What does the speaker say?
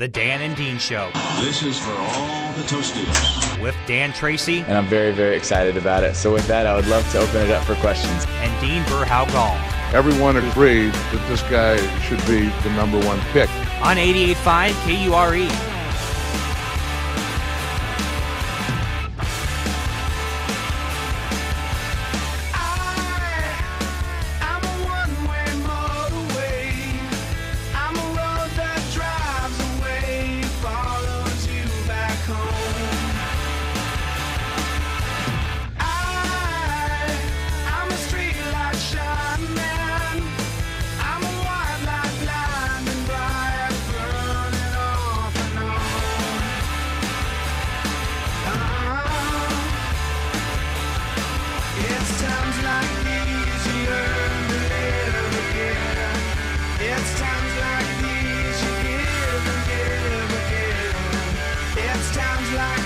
The Dan and Dean Show. This is for all the Tostitos. With Dan Tracy. And I'm very, very excited about it. So with that, I would love to open it up for questions. And Dean Verhoeven. Everyone agreed that this guy should be the number one pick. On 88.5 KURE. Times like